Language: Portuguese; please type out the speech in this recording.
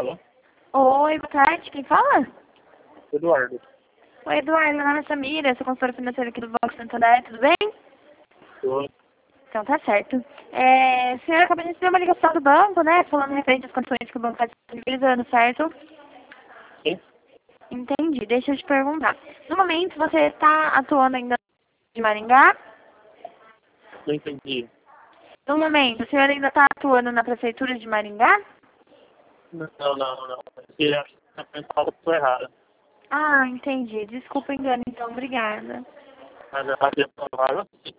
Alô? Oi, boa tarde. Quem fala? Eduardo. Oi, Eduardo. Meu nome é Samira, sou consultora financeira aqui do Banco Santander. Tudo bem? Tô. Então, tá certo. Senhora, acabei de receber uma ligação do banco, né? Falando referente às condições que o banco está disponibilizando, certo? Sim? Entendi. Deixa eu te perguntar. No momento, você está atuando ainda de Maringá? Não entendi. No momento, o senhor ainda está atuando na prefeitura de Maringá? Não. Porque acho que a pessoa foi errada. Ah, entendi. Desculpa o engano, então. Obrigada. Mas a rádio é vaga, sim.